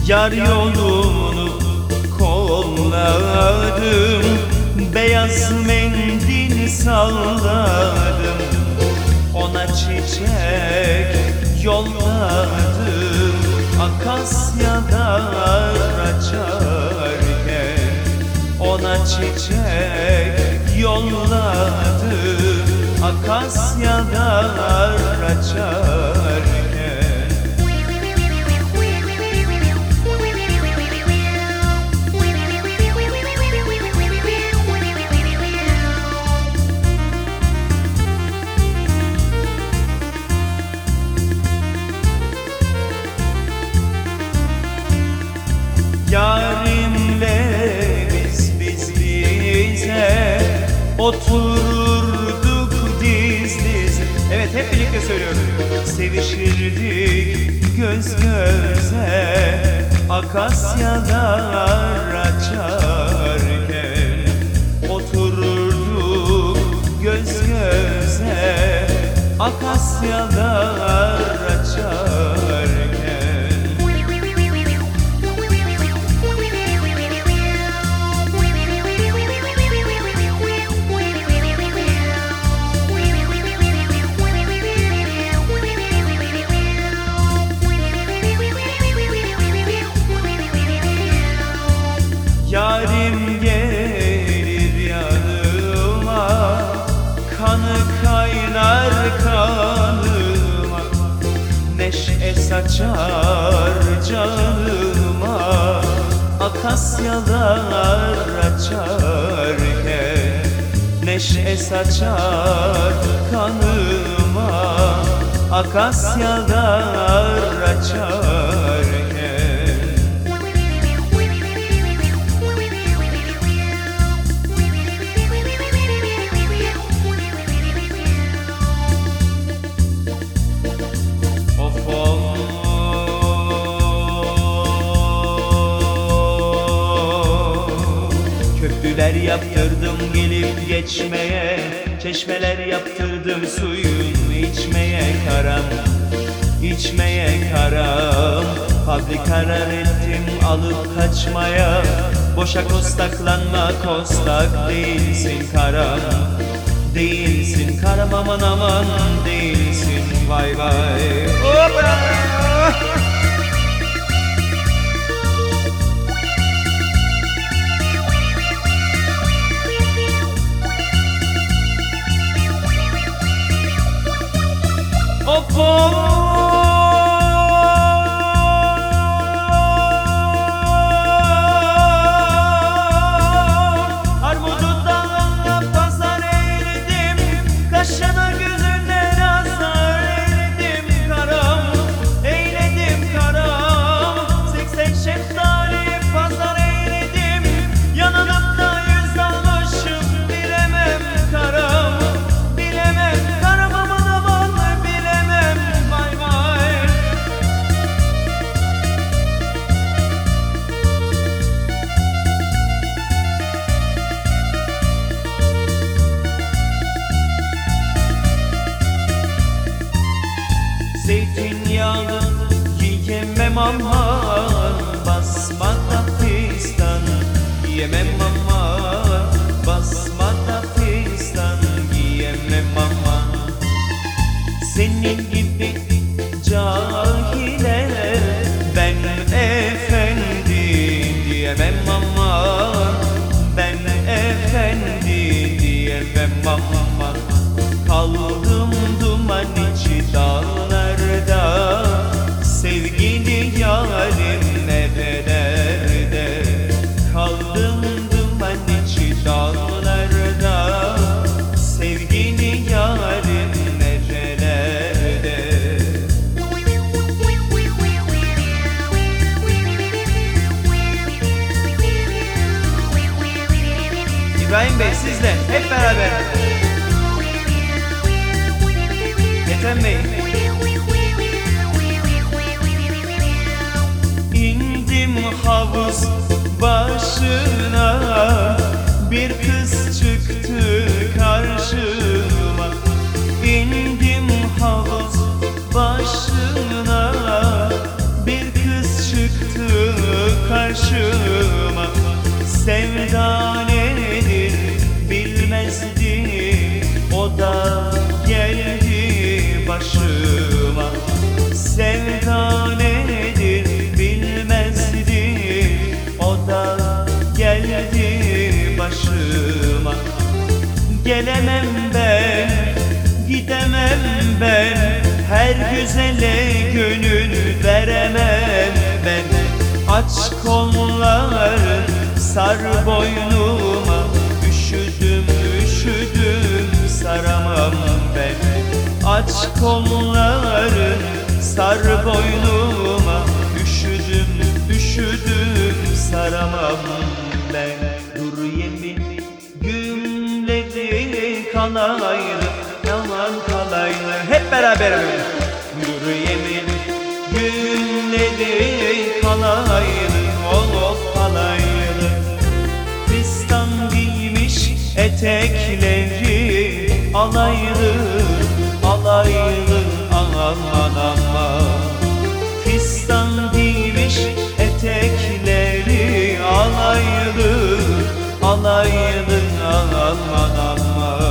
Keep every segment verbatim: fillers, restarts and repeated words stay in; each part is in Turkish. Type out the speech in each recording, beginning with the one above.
Yar yolunu kolladım, beyaz mendil salladım. Ona çiçek yolladım, akasyalar açarken. Ona çiçek yolladım, akasyalar açarken. Yarimle biz biz bize otururduk diz diz. Evet, hep birlikte söylüyoruz. Sevişirdik göz göze, akasyalar açarken. Otururduk göz göze, akasyalar açarken. Yarim gelir yanıma, kanı kaynar kanıma. Neşe saçar canıma, akasyalar açarken. Neşe saçar kanıma, akasyalar açarken. Köprüler yaptırdım gelip geçmeye, çeşmeler yaptırdım suyun içmeye karam, içmeye karam. Fabrikalar ettim alıp kaçmaya, boşa kostaklanma, kostak değilsin karam. Değilsin karam, aman aman değilsin, vay vay. Hoppa! Of of. Armudun dalına pazar eğledim, kaşına gözüne nazar eyledim karam, eyledim karam. Seksen şeftali pazar eyledim, yanımda yüz almışım, bilemem karam, bilemem karam, aman aman bilemem, vay vay. Zeytinyağlı yiyemem aman, basmada fistan yiyemem aman, basmada fistan yiyemem aman. Senin gibi cahile ben efendi diyemem aman, ben efendi diyemem aman. Kaldım duman içi dağlarda, sevgili yarim nerelerde. Kaldım duman içi dağlarda, sevgili yarim nerelerde. İbrahim Bey, sizle hep beraber. Ethem Bey. İndim havuz başına, bir kız çıktı karşıma. İndim havuz başına, bir kız çıktı istemem ben, her güzele gönül veremem ben. Aç kolların, sar boynuma, üşüdüm üşüdüm saramam ben. Aç kolların, sar boynuma, üşüdüm üşüdüm saramam ben. Dur yemin gümleri kalaylı, yalan kalaylı, hep beraber öyle. Dur yemin gümleri kalaylı, ol ol kalaylı. Fistan giymiş etekleri alaylı, alaylı, aman aman. Fistan giymiş etekleri alaylı, alaylı, aman aman.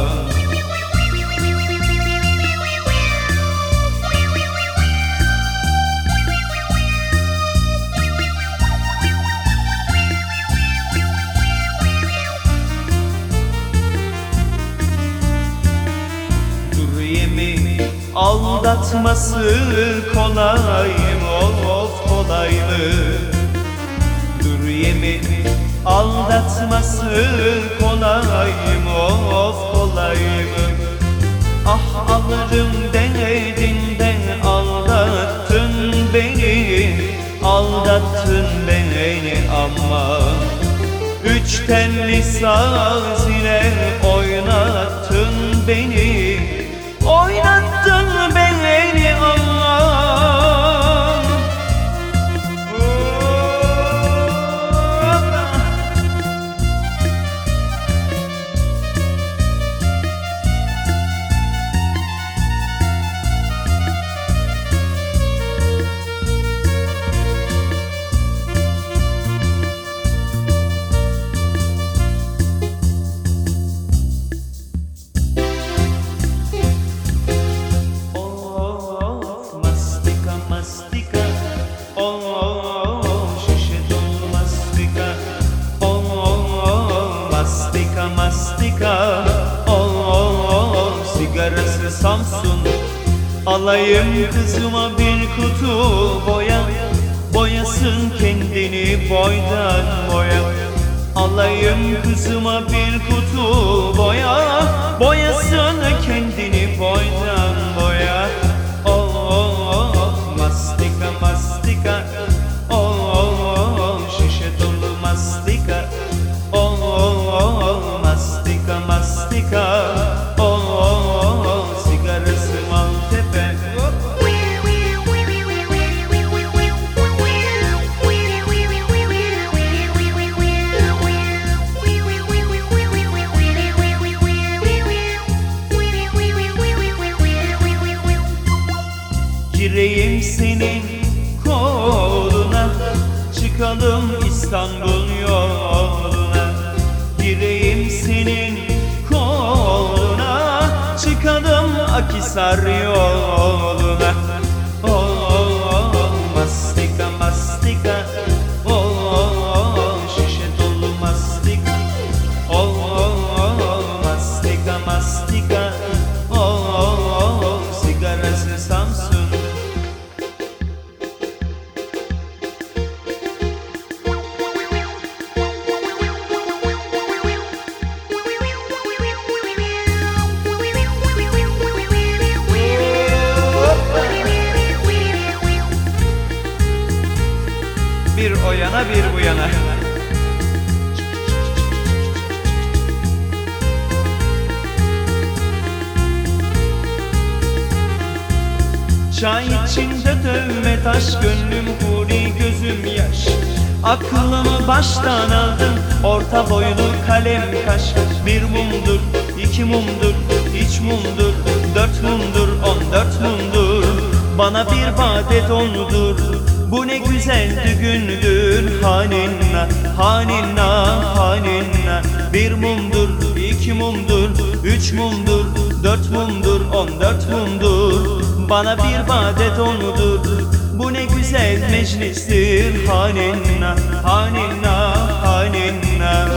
Dur yemin aldatması kolay mı, of kolay mı? Dur yemin aldatması kolay mı, of kolay mı? Ah alırım denedin de aldattın beni, aldattın beni ama. Üç telli saz ile oynattın beni, oynattın beni aman. Mastika, oh, oh, oh, sigarası Samsun. Alayım kızıma bir kutu boya, boyasın kendini boydan boya. Alayım kızıma bir kutu boya, boyasın kendini boydan boya. Oh, oh, oh, mastika, mastika, oh, oh, oh, şişe dolu mastika. Oh, oh, oh, mastika, mastika, oh, oh, oh, sigarası Maltepe. Gireyim senin koluna, çıkalım İstanbul yoluna. Gireyim senin koluna, çıkalım Akhisar yoluna. Oh, oh, oh, mastika, mastika, oh, oh, oh, şişe dolu mastika. Oh, oh, oh, mastika, mastika, oh, oh, oh, sigarası Samsun. Bir o yana bir bu yana. Çay içinde dövme taş, gönlüm huri gözüm yaş. Aklımı baştan aldın, orta boylu kalem kaş. Bir mumdur, iki mumdur, üç mumdur, dört mumdur, on dört mumdur. Bana bir vade dondur, bu ne güzel düğündür. Haninna, haninna, haninna. Bir mumdur, iki mumdur, üç mumdur, dört mumdur, on dört mumdur. Bana bir vade dondur, bu ne güzel meclistir. Haninna, haninna, haninna.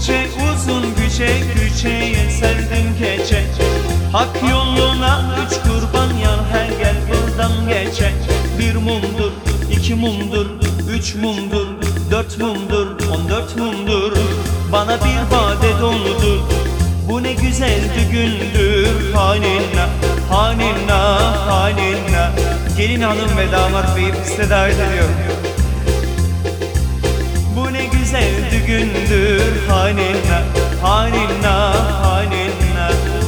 Uçe uzun güce güceye serdim gece. Hak yoluna üç kurban yar her gel buradan geçe. Bir mumdur, iki mumdur, üç mumdur, dört mumdur, on dört mumdur. Bana bir bade doldur. Bu ne güzel düğündür. Haninna, haninna, haninna. Gelin hanım ve damat beyi piste davet ediyorum. Bu ne güzel düğündür. Haninna, haninna, haninna.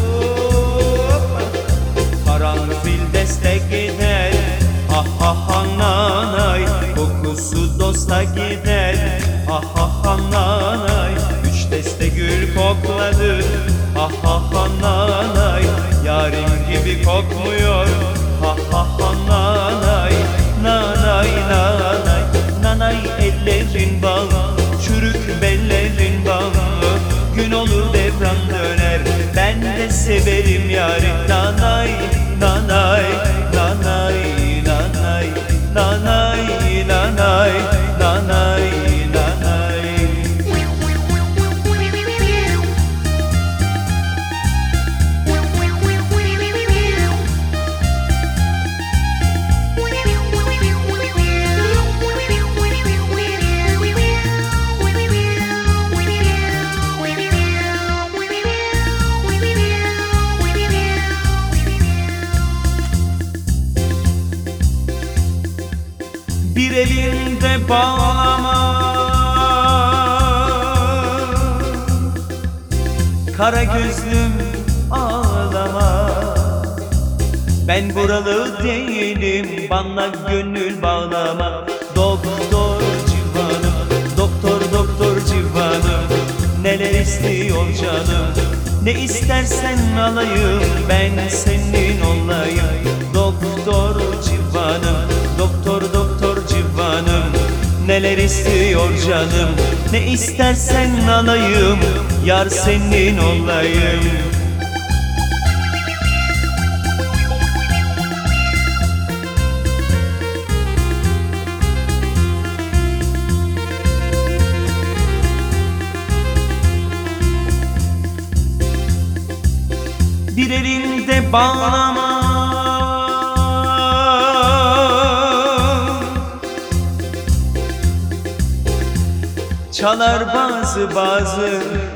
Karanfil destek gider. Ah ah ah nanay. Kokusu dosta gider. Ah ah ah nanay. Üç deste gül kokladı. Ah ah ah nanay. Yarim gibi kokmuyor. Ah ah ah nanay. Nanay nanay. Nanay ellerin bağı, çürük bellerin bağı. Gün olur devran döner, ben de severim yarim. Nanay nanay nanay nanay nanay nanay nanay nanay. Bir elinde bağlama, kara gözlüm ağlama. Ben buralı değilim, bana gönül bağlama. Doktor civanım, doktor doktor civanım. Neler istiyor canım, ne istersen alayım. Ben senin olayım. Doktor civanım, doktor doktor civanım. Neler istiyor canım, ne istersen alayım. Yar senin olayım. Bir elinde bağlama, çalar bazı bazı.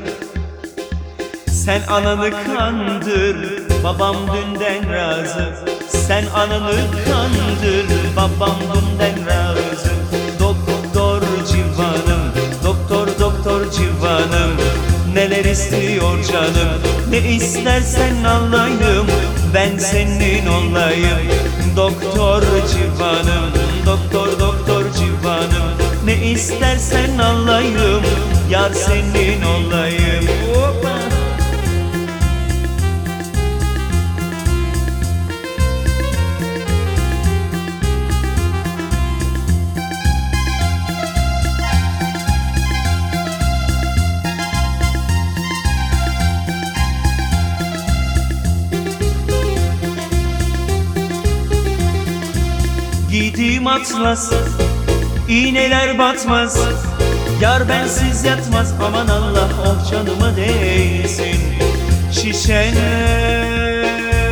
Sen ananı kandır, babam dünden razı. Sen ananı kandır, babam dünden razı. Doktor civanım, doktor doktor civanım. Neler istiyor canım, ne istersen alayım. Ben senin olayım. Doktor civanım, doktor doktor civanım. Ne istersen alayım, yar senin olayım. Hoppa. Giydiğim atlas, iğneler batmaz. Yar bensiz yatmaz, aman Allah oh canıma değsin. Şişeler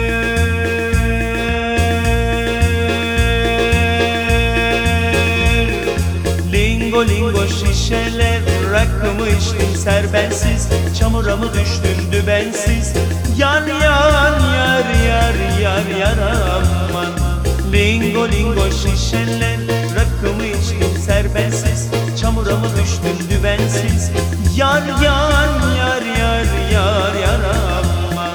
lingo lingo şişeler. Rakımı içtim serbensiz, çamura mı düştüm dübensiz. Yar yar yar yar yar yar aman. Lingo lingo şişeler, rakımı içtim serbensiz, çamura mı düştüm dübensiz. Yar yar yar yar yar yar aman.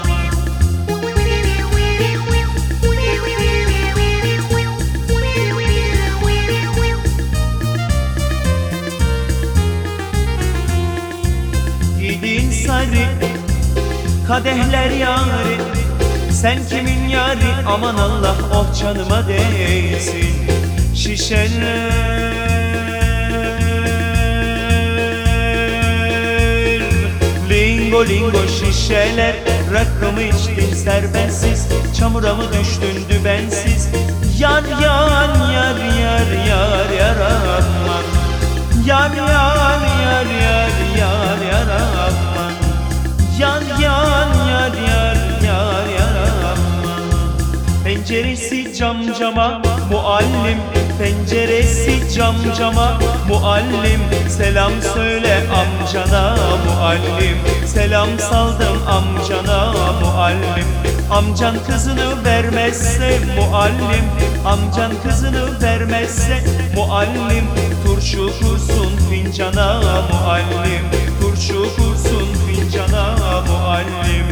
Giydiğin sarı, kadehler yâri. Sen kimin yari, aman Allah oh canıma değsin. Şişeler lingo lingo şişeler. Rakımı içtin serbensiz, çamura mı düştün dübensiz. Yar yar yar yar yar yar aman. Yar yar yar yar yar yar aman. cam cama muallim, penceresi cam cama muallim. Selam söyle amcana muallim, selam saldım amcana muallim. Amcan kızını vermezse muallim, amcan kızını vermezse muallim. Turşu kursun fincana muallim, turşu kursun fincana muallim.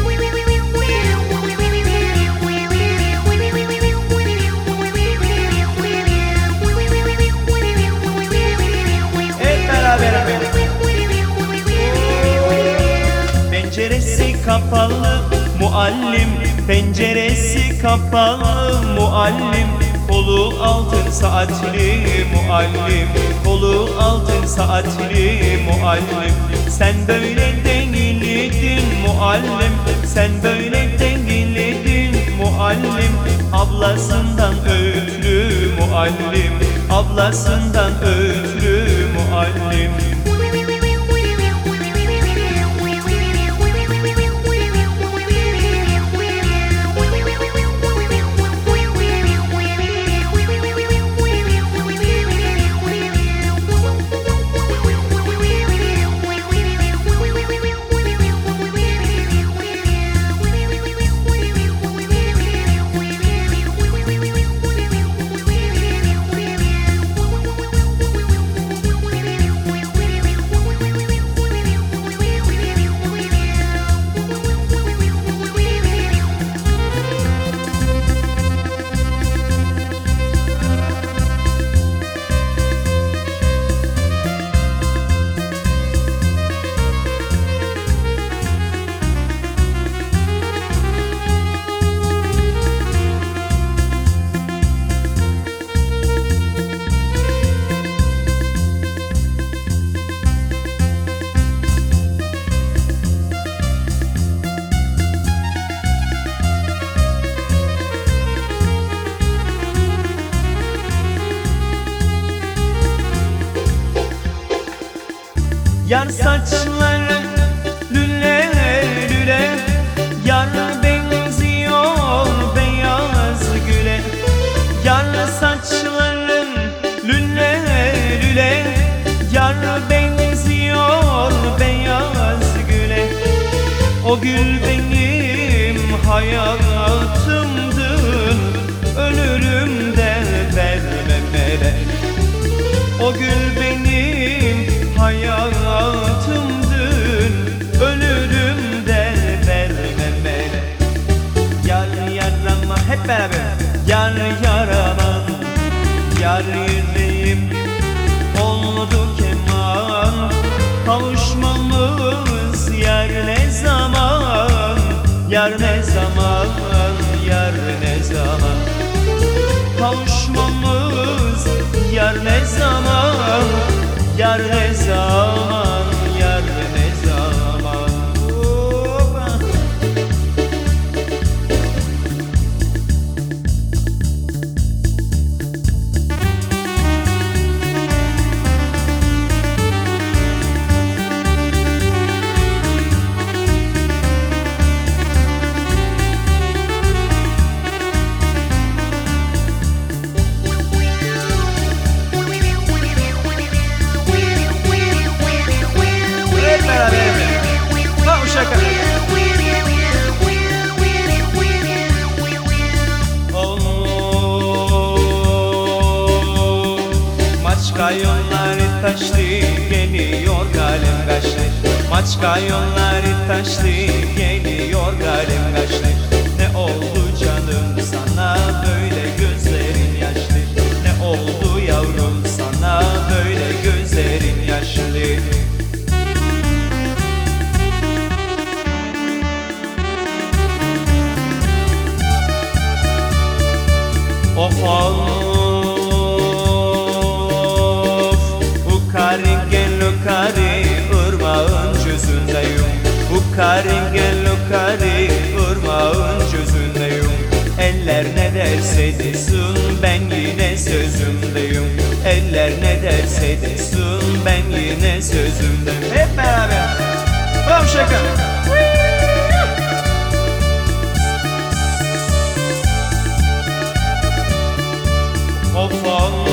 Hep beraber penceresi kapalı muallim, penceresi kapalı muallim. Kolu altın saatli muallim, kolu altın saatli muallim. Sen böyle dengiledin muallim, sen böyle dengiledin muallim. Ablasından öğütlü muallim, ablasından öğütlü muallim. Yar saçları lüle lüle, yar benziyor beyaz güle. Yar saçların lüle lüle, yar benziyor beyaz güle. O gül benim hayatımdı, ölürüm de vermem ele. O gül benim hayatımdın, ölürüm de vermem ele. Yar yarama hep beraber. Yar yarama, yar yüreğim oldu keman. Kavuşmamız yar ne zaman, yar ne zaman, yar ne zaman. Kavuşmamız yar ne zaman, yar ne zaman, yar ne zaman. Opa. Maçka yolları taşlı geliyor galem kaşlı. Maçka yolları taşlı geliyor galem kaşlı. Ne oldu canım sana böyle gözlerin yaşlı? Ne oldu yavrum sana böyle gözlerin yaşlı? Of of Ukarin gel ukari ırmağın cüzündeyim. Ukarin gel ukari ırmağın cüzündeyim. Eller ne derse desin ben yine sözümdeyim. Eller ne derse desin ben yine sözümdeyim. Hep beraber. Tamam şaka. of of.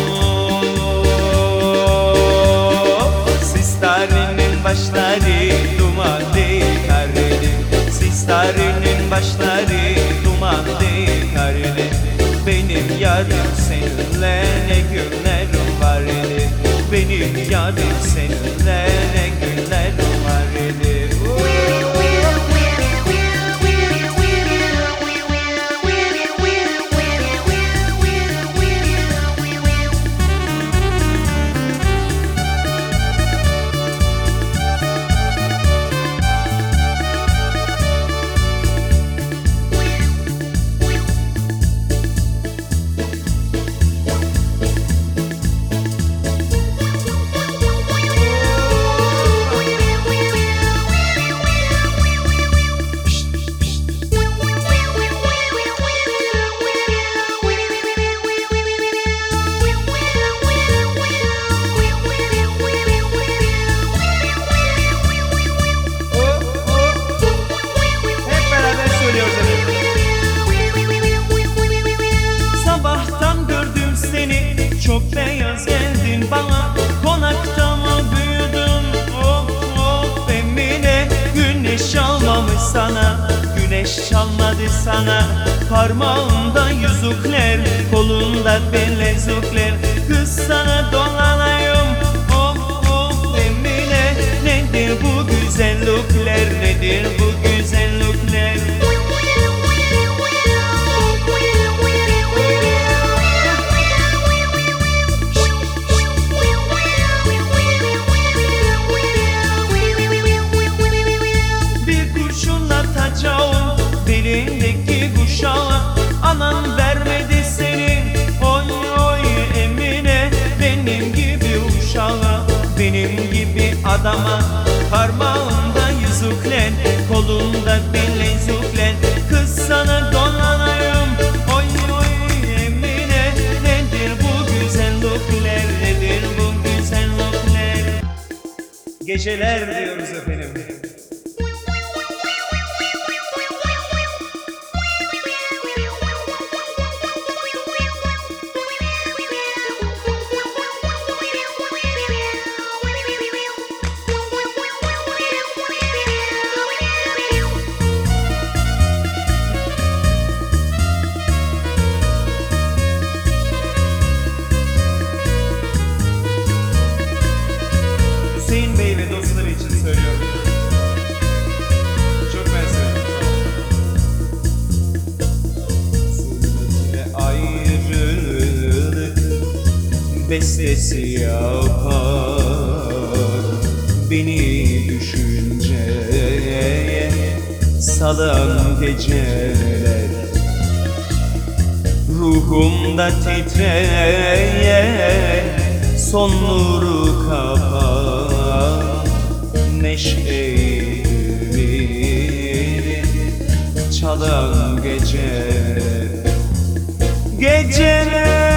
Sistarenin başları duman değil kareli, sistarenin başları duman değil kareli. Benim yarim seninle ne günlerim var idi, benim yarim seninle ne günlerim var idi. Çok beyaz geldin bana, konakta mı büyüdün? Of of Emine, güneş çalmamış sana, güneş çalmadı sana. Parmağında yüzükler, kolunda bilezikler, kız sana dolanayım. Of of Emine, nedir bu güzellikler, nedir bu güzellikler? Belindeki kuşağı anan vermedi senin. Oy oy Emine, benim gibi uşağa, benim gibi adama. Parmağında yüzükler, kolunda bilezikler, kız sana dolanayım. Oy oy Emine, nedir bu güzellikler, nedir bu güzellikler? Geceler diyoruz efendim. Hüseyin Bey ve dostları için söylüyorum. Çok ben söylüyorum. Zulmetine ayrılık bestesi yapar, beni düşünceye salan geceler. Ruhumda titreyen son nuru kapar, neşeyi ümidi çalan geceler. Geceler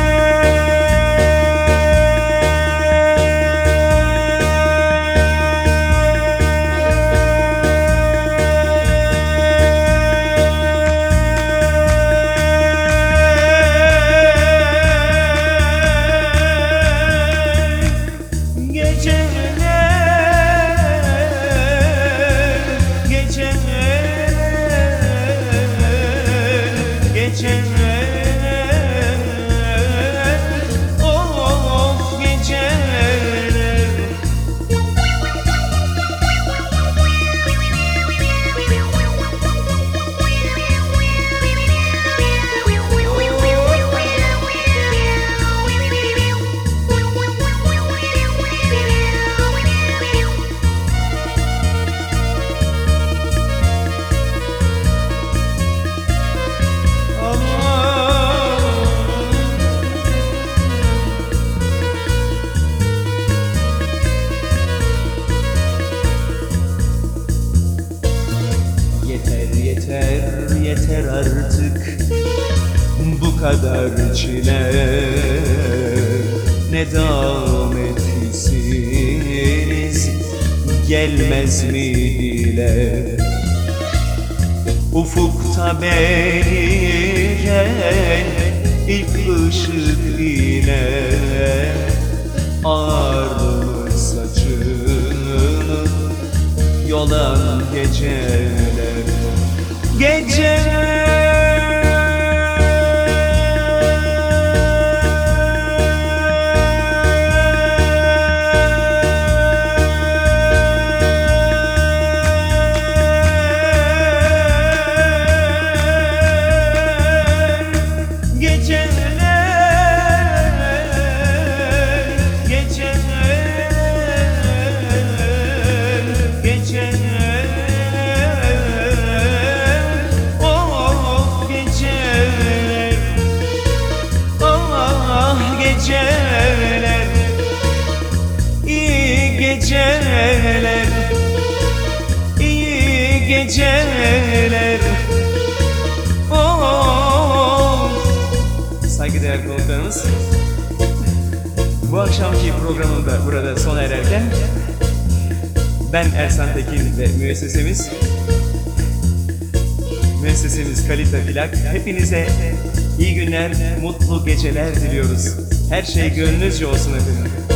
yeter artık bu kadar çile, ne devam etsiniz gelmez mi dile? Ufukta beliren ilk ışık ile ağarmış saçını yolan geceler, geceler. Geceler, iyi geceler, iyi geceler. Oh. Saygıdeğer konuklarımız, bu akşamki programım da burada sona ererken ben Ersan Tekin ve müessesemiz müessesemiz Kalite Plak hepinize iyi günler, mutlu geceler diliyoruz. Her şey gönlünüzce olsun efendim.